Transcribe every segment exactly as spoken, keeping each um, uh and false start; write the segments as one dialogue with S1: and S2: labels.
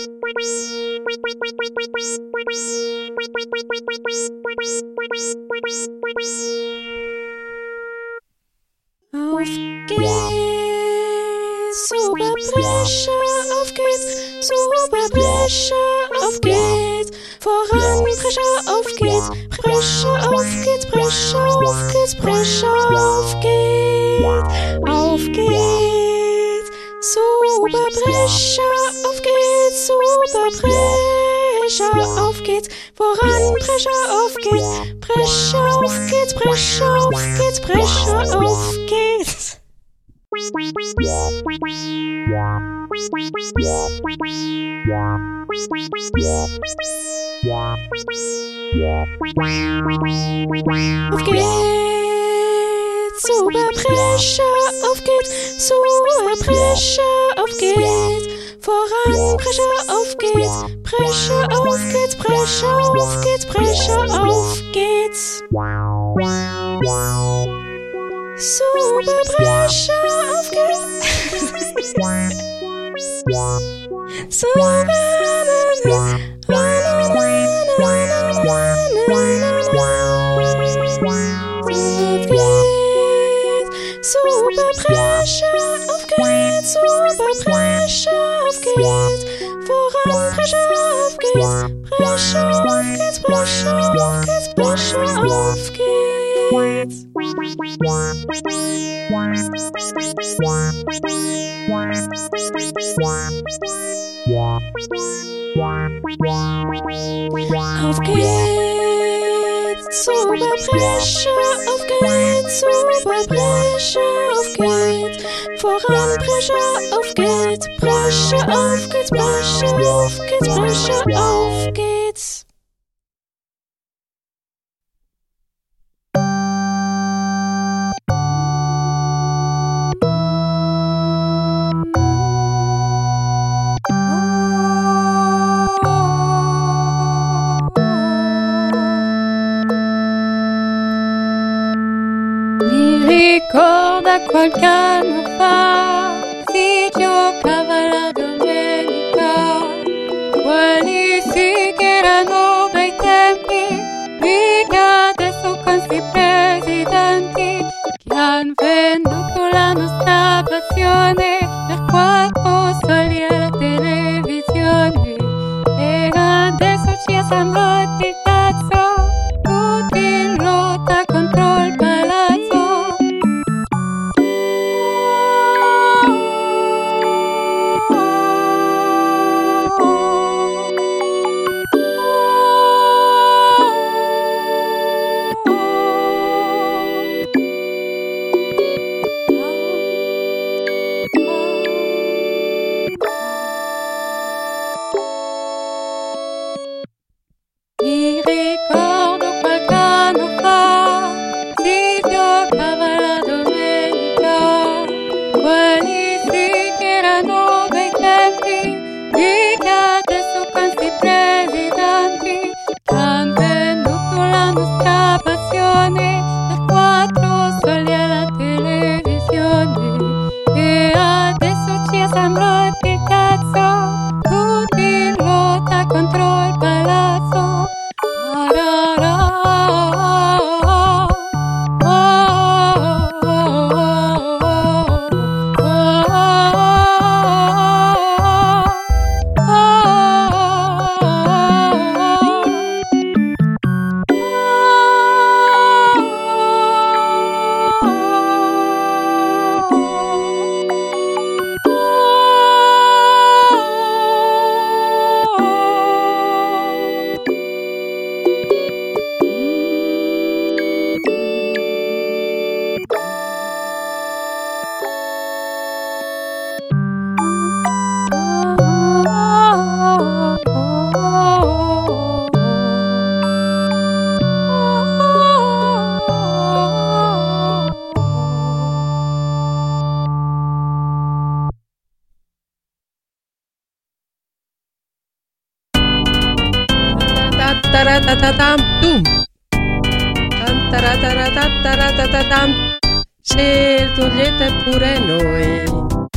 S1: Auf geht's, Superbrecher, auf geht's, Superbrecher, auf geht's, voran, Brecher, auf geht's, Brecher, auf geht's, Brecher, auf geht's, Brecher, auf geht's, auf geht's, Superbrecher, auf geht's, Superbrecher, auf geht's, voran, Brecher, auf geht's, Brecher, auf geht's, Brecher, auf geht's, Brecher, auf geht's. Auf geht's, Superbrecher, auf geht's, Superbrecher, auf geht's, voran, Brecher, auf geht's, Brecher, auf geht's, Brecher, auf geht's, Brecher, auf geht's. Superbrecher, auf geht's. Superbrecher, auf geht's, Superbrecher, auf geht's, voran, Brecher, auf geht's, Brecher, auf geht's, Brecher, auf geht's, Brecher, auf geht's. Auf geht's, Superbrecher, auf geht's, Superbrecher, auf geht's, voran, Brecher, auf geht's, Brecher, auf geht's, Brecher, auf geht's, Brecher, auf geht's.
S2: Ricorda qualche anno fa si giocava la domenica, quelli sì che erano bei tempi, mica adesso con sti presidenti che han venduto la nostra passione per quattro soldi alla televisione e adesso ci sembra il cazzo tutti in lotta contro il palazzo. Mi ricordo qualche anno fa si giocava la domenica, quelli sì che erano bei tempi, mica adesso con sti presidenti che han venduto la nostra passione per quattro soldi alla televisione e adesso ci sembra il cazzo tutti in lotta contro il palazzo.
S3: Taratatatam tum. Tam taratatatam taratatatam. Scelto lieta pure noi.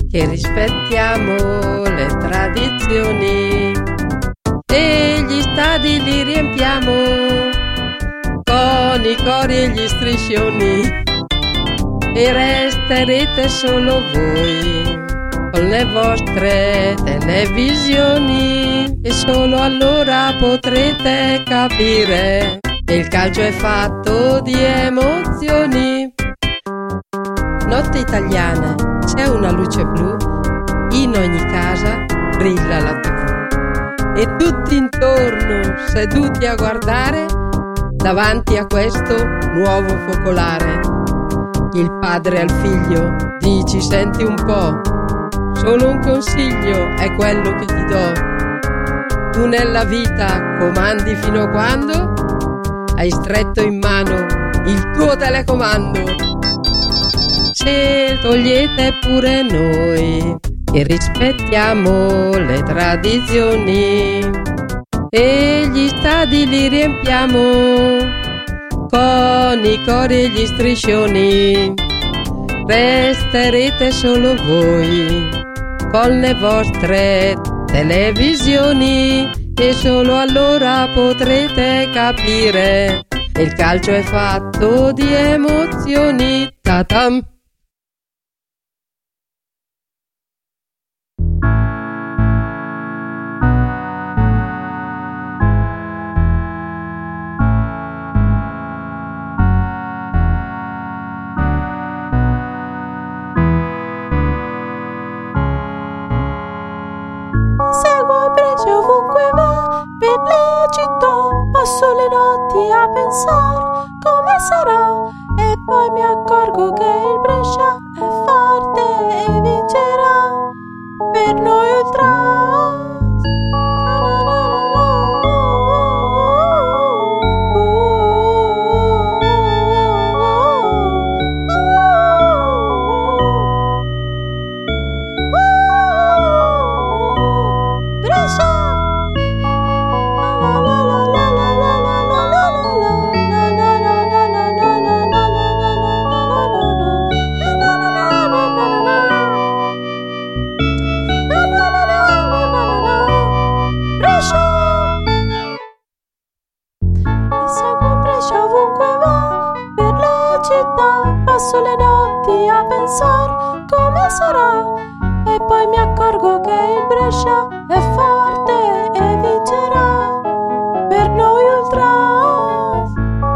S3: che rispettiamo le tradizioni e gli stadi li riempiamo con i cori e gli striscioni, e resterete solo voi con le vostre televisioni, e solo allora potrete capire che il calcio è fatto di emozioni. Notte italiane, c'è una luce blu, in ogni casa brilla la tivù, e tutti intorno seduti a guardare davanti a questo nuovo focolare. Il padre al figlio dici: senti un po', solo un consiglio è quello che ti do. Tu nella vita comandi fino a quando hai stretto in mano il tuo telecomando. Se togliete pure noi che rispettiamo le tradizioni e gli stadi li riempiamo con i cori e gli striscioni, resterete solo voi con le vostre televisioni, e solo allora potrete capire che il calcio è fatto di emozioni. Ta-tam!
S1: Seguo il Brescia ovunque va, per le città passo le notti a pensare come sarà, e poi mi accorgo che il Brescia è forte e vincerà per noi ultras. Passo le notti a pensare come sarà, e poi mi accorgo che il Brescia è forte e vincerà per noi ultras.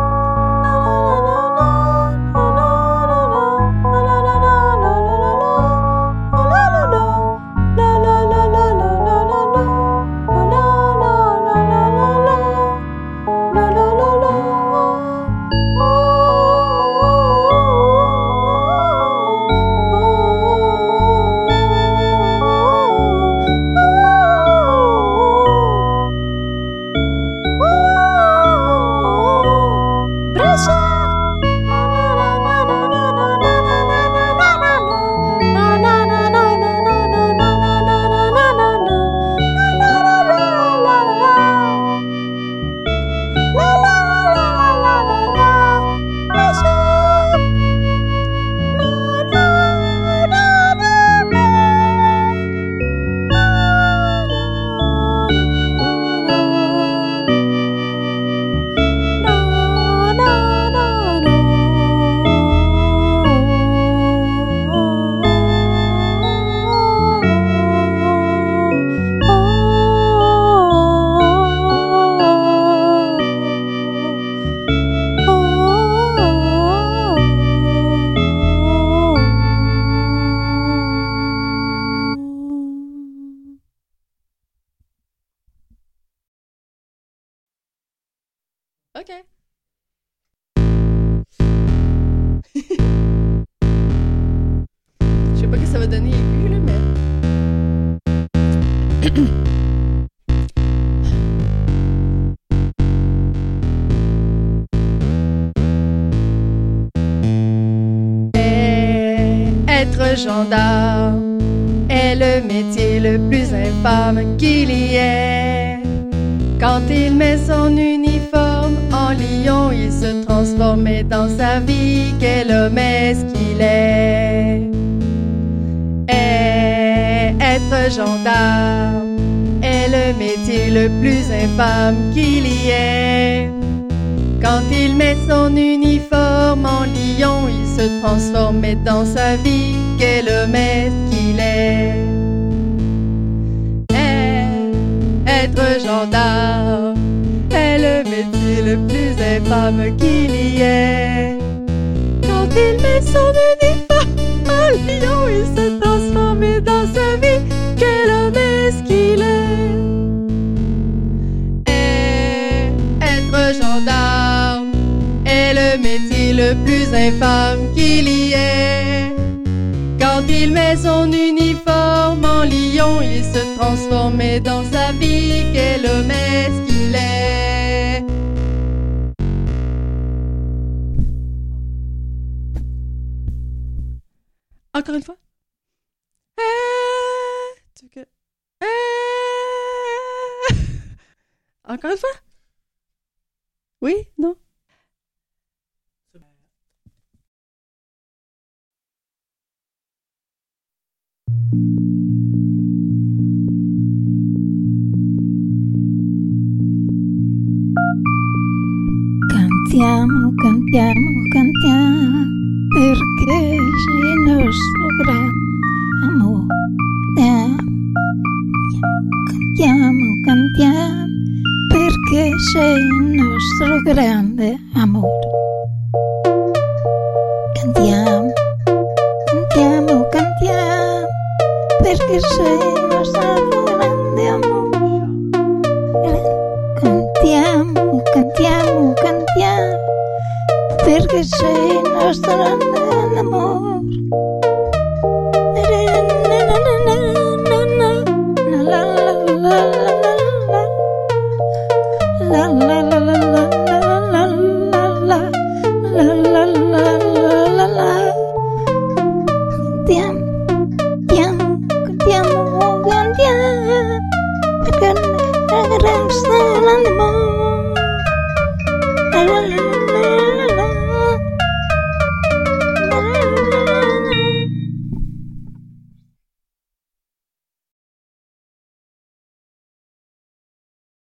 S3: Ok. Je sais pas ce que ça va donner aigu, là, mais... Être gendarme est le métier le plus infâme qu'il y ait. Quand il met son uniforme en lion, il se transforme, et dans sa vie, quel homme est-ce qu'il est? Et gendarme est le métier le plus infâme qu'il y ait. Quand il met son uniforme en lion, il se transforme, mais dans sa vie, quel homme est-ce qu'il est? Être gendarme est le métier le plus infâme qu'il y ait. Quand il met son uniforme en lion, il se transforme, mais dans sa vie, quel homme est-ce qu'il est? Et être gendarme est le métier le plus infâme qu'il y ait. Quand il met son uniforme en lion, il se transforme, mais dans sa vie, quel homme est-ce qu'il est? Encore une fois. Eh, tu que... eh. Encore une fois. Oui, non.
S4: Cantiamo, cantiamo, cantiamo, perché sei il nostro grande amore. Cantiamo, cantiamo, perché sei il nostro grande amore. Cantiamo, cantiamo, cantiamo, perché sei il nostro grande amore. Cantiamo, cantiamo, cantiamo, perché sei il nostro grande amore.